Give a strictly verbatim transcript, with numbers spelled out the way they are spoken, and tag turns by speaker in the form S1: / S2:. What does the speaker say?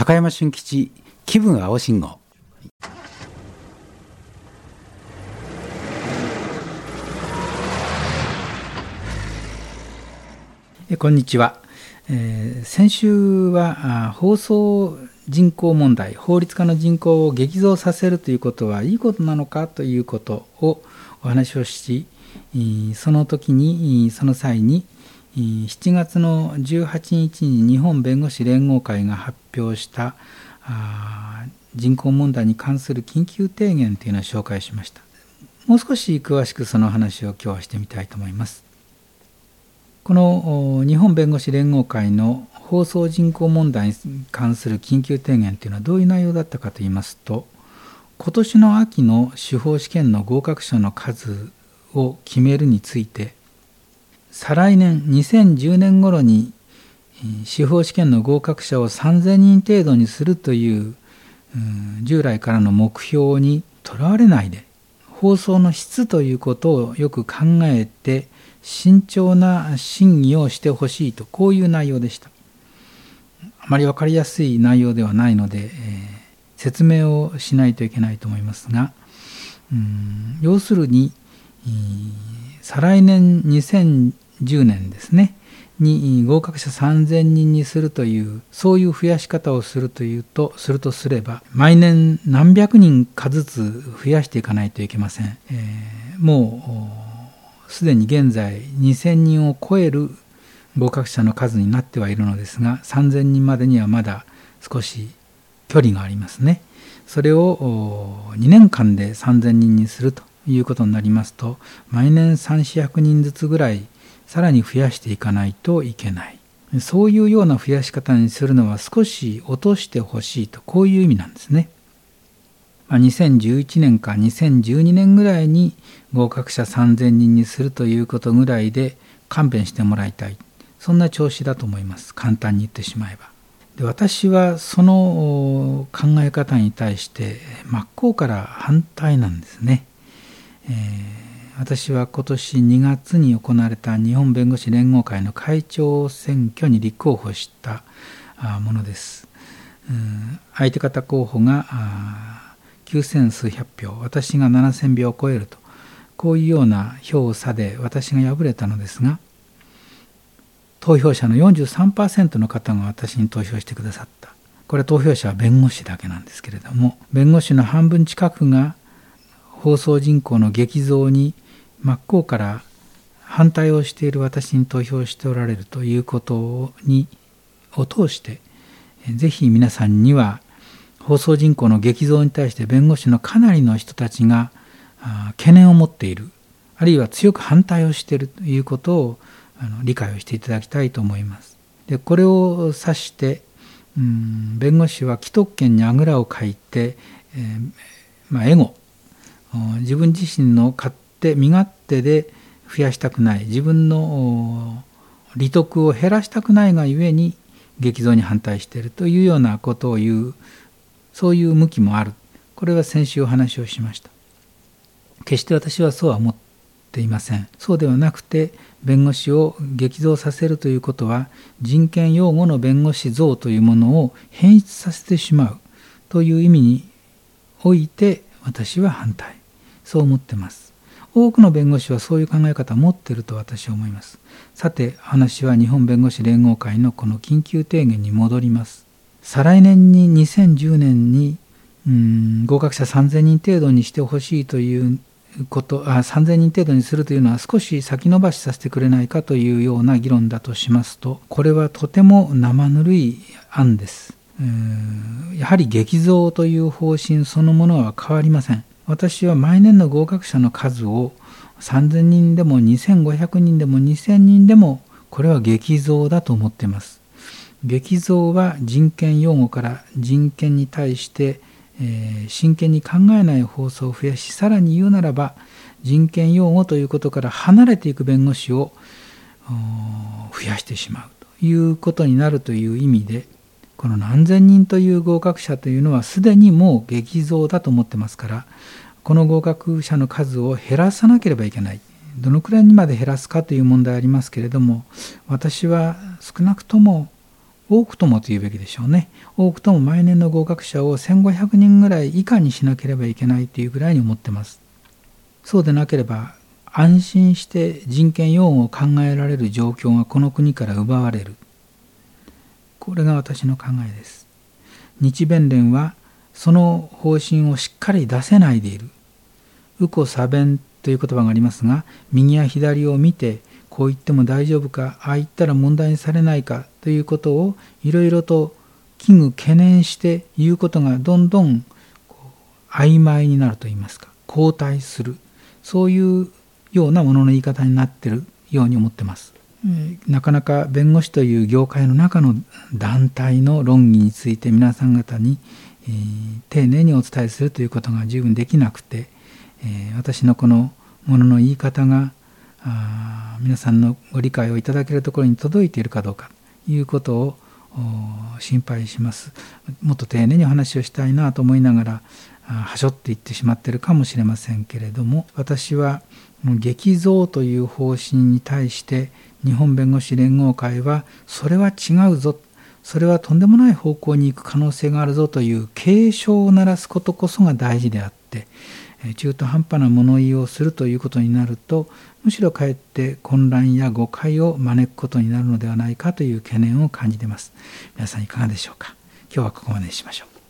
S1: 高山俊吉気分青信号。こんにちは。えー、先週は放送人口問題、法律家の人口を激増させるということはいいことなのかということをお話をし、その時にその際にしちがつのじゅうはちにちに日本弁護士連合会が発表した人口問題に関する緊急提言というのを紹介しました。もう少し詳しくその話を今日はしてみたいと思います。この日本弁護士連合会の放送人口問題に関する緊急提言というのはどういう内容だったかといいますと、今年の秋の司法試験の合格者の数を決めるについて、再来年にせんじゅうねん頃に司法試験の合格者をさんぜんにん程度にするという従来からの目標にとらわれないで、放送の質ということをよく考えて慎重な審議をしてほしいと、こういう内容でした。あまり分かりやすい内容ではないので、えー、説明をしないといけないと思いますが、うん、要するに、えー、再来年にせんじゅうねんですねに合格者さんぜんにんにするという、そういう増やし方をするというとするとすれば、毎年何百人かずつ増やしていかないといけません。えー、もうすでに現在にせんにんを超える合格者の数になってはいるのですが、さんぜんにんまでにはまだ少し距離がありますね。それをにねんかんでさんぜんにんにするということになりますと、毎年さん、よんひゃくにんずつぐらいさらに増やしていかないといけない。そういうような増やし方にするのは少し落としてほしいと、こういう意味なんですね。にせんじゅういちねんかにせんじゅうにねんぐらいに合格者さんぜんにんにするということぐらいで勘弁してもらいたい。そんな調子だと思います。簡単に言ってしまえば。で、私はその考え方に対して真っ向から反対なんですね。えー、私は今年にがつに行われた日本弁護士連合会の会長選挙に立候補したものです。うん、相手方候補がきゅうせんすうひゃくひょう、私がななせんひょうを超えると、こういうような票差で私が敗れたのですが、投票者の よんじゅうさんパーセント の方が私に投票してくださった。これは投票者は弁護士だけなんですけれども、弁護士の半分近くが放送人口の激増に真っ向から反対をしている私に投票しておられるということにを通して、ぜひ皆さんには放送人口の激増に対して弁護士のかなりの人たちが懸念を持っている、あるいは強く反対をしているということをあの理解をしていただきたいと思います。で、これを指して、うん、弁護士は既得権にあぐらをかいて、えーまあ、エゴ、自分自身の勝手身勝手で増やしたくない、自分の利得を減らしたくないがゆえに激増に反対しているというようなことを言う、そういう向きもある。これは先週お話をしました。決して私はそうは思っていません。そうではなくて、弁護士を激増させるということは、人権擁護の弁護士像というものを変質させてしまうという意味において、私は反対。そう思っています。多くの弁護士はそういう考え方を持っていると私は思います。さて、話は日本弁護士連合会のこの緊急提言に戻ります。再来年ににせんじゅうねんにうん合格者さんぜんにん程度にしてほしいということあ、さんぜんにん程度にするというのは少し先延ばしさせてくれないかというような議論だとしますと、これはとても生ぬるい案です。やはり激増という方針そのものは変わりません。私は毎年の合格者の数をさんぜんにんでもにせんごひゃくにんでもにせんにんでも、これは激増だと思っています。激増は人権擁護から人権に対して、えー、真剣に考えない放送を増やし、さらに言うならば人権擁護ということから離れていく弁護士を増やしてしまうということになるという意味で、この何千人という合格者というのはすでにもう激増だと思ってますから、この合格者の数を減らさなければいけない。どのくらいにまで減らすかという問題ありますけれども、私は少なくとも多くともと言うべきでしょうね。多くとも毎年の合格者をせんごひゃくにんぐらい以下にしなければいけないというぐらいに思ってます。そうでなければ安心して人権擁護を考えられる状況がこの国から奪われる。これが私の考えです。日弁連はその方針をしっかり出せないでいる。右顧左弁という言葉がありますが、右や左を見てこう言っても大丈夫か、ああ言ったら問題にされないかということをいろいろと危惧懸念して言うことがどんどん曖昧になるといいますか、後退する、そういうようなものの言い方になっているように思ってます。なかなか弁護士という業界の中の団体の論議について皆さん方に、えー、丁寧にお伝えするということが十分できなくて、えー、私のこのものの言い方があ皆さんのご理解をいただけるところに届いているかどうかということを心配します。もっと丁寧にお話をしたいなと思いながらはしょっていってしまっているかもしれませんけれども、私は激増という方針に対して日本弁護士連合会はそれは違うぞ、それはとんでもない方向に行く可能性があるぞという警鐘を鳴らすことこそが大事であって、中途半端な物言いをするということになるとむしろかえって混乱や誤解を招くことになるのではないかという懸念を感じています。皆さんいかがでしょうか。今日はここまでにしましょう。